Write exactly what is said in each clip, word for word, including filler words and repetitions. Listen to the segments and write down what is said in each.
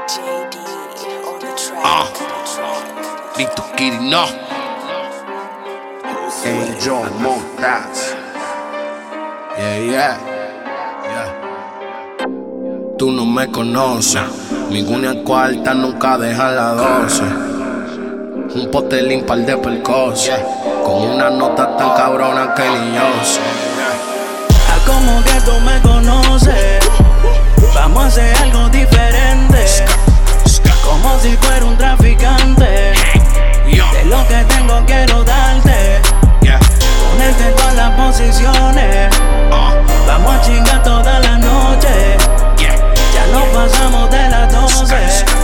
Ah, Lito Kitty, no. Hey, John Montas. Yeah, yeah, yeah. Tú no me conoces. Ninguna cuarta nunca deja las doce. Un potelín par de percos, con una nota tan cabrona que ni yo sé. Ah, como que tú me conoces. Vamos a hacer algo diferente, como si fuera un traficante. De lo que tengo quiero darte, ponerte en todas las posiciones. Vamos a chingar toda la noche. Ya no pasamos de las doce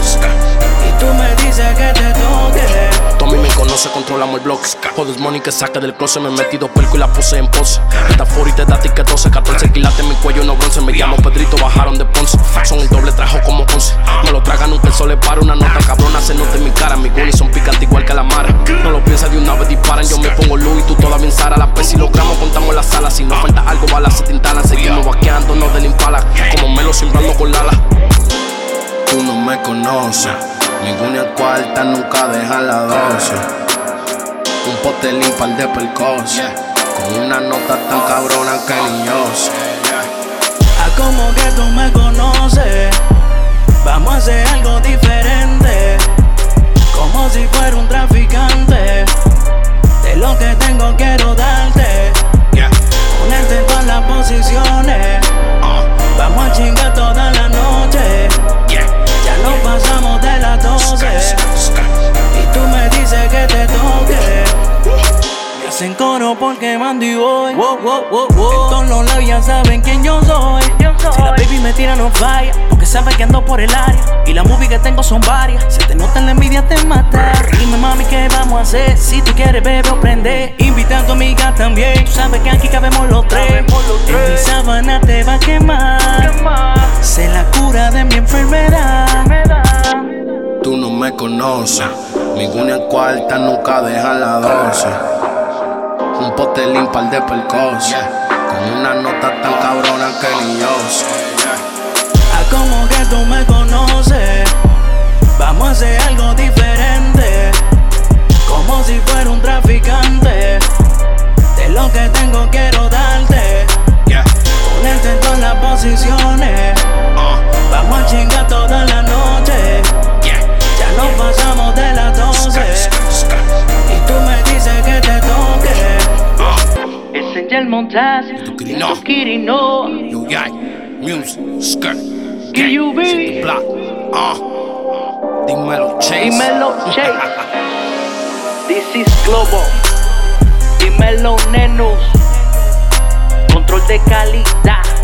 y tú me dices que te toque. Tú a mí me conoces, controlamos el bloque. Jodes money que saca del closet. Me metí dos percos y la puse en pose. Esta furi te da ticket doce, catorce quilates en mi cuello, no bronce. Me llamo Pedrito, bajaron de Ponce. Son el doble, trajo como once. No lo traga nunca, el sol le para. Una nota cabrona se nota en mi cara. Mis goonies son picantes igual que la mara. No lo piensas de una vez, disparan. Yo me pongo luz y tú toda bien Sara. La P si logramos, contamos la sala. Si no falta algo, balas se tintalan. Seguimos vaqueando, no del impala. Como Melo sembrando con Lala. Tú no me conoces. Ninguna cuarta nunca deja las doce. Un potelín par de percos, con una nota tan cabrona que ni yo sé. Ah, como que tú me conoces. Vamos a hacer algo diferente, como si fuera un traficante. De lo que tengo quiero darte, ponerte en todas las posiciones. Vamos a chingar toda la noche. Ya no pasamos de las doce y tú me dices que te toque. Me hacen coro porque mando y voy. Wow, wow, wow, wow. En todos los lados ya saben quién yo soy. Si la baby me tira no falla, porque sabe que ando por el área. Y las movies que tengo son varias. Se te nota en la envidia te mata. Dime mami qué vamos a hacer. Si tú quieres beber o prender, invita a tu amiga también. Tú sabes que aquí cabemos los tres. En mi sábana te va a quemar. Sé la cura de mi enfermedad. Tú no me conoces. Ninguna cuarta nunca deja las doce. Un potelín par de percos, con una nota tan cabrona que ni yo sé. Ah, como que tú me conoces. Vamos a hacer algo diferente, como si fuera un traficante. De lo que tengo quiero darte, ponerte en todas las posiciones. Vamos a chingar toda la noche. Ya no pasamos de las doce y tú me dices que te toque. Es Angel Montas, Lito Kitty, no. Lito Kitty, no. Yo, yeah, music, skirt, K U B. City Block, ah, dímelo, Chase. Dímelo, Chase. This is Global. Dímelo, Nenus. Control de calidad.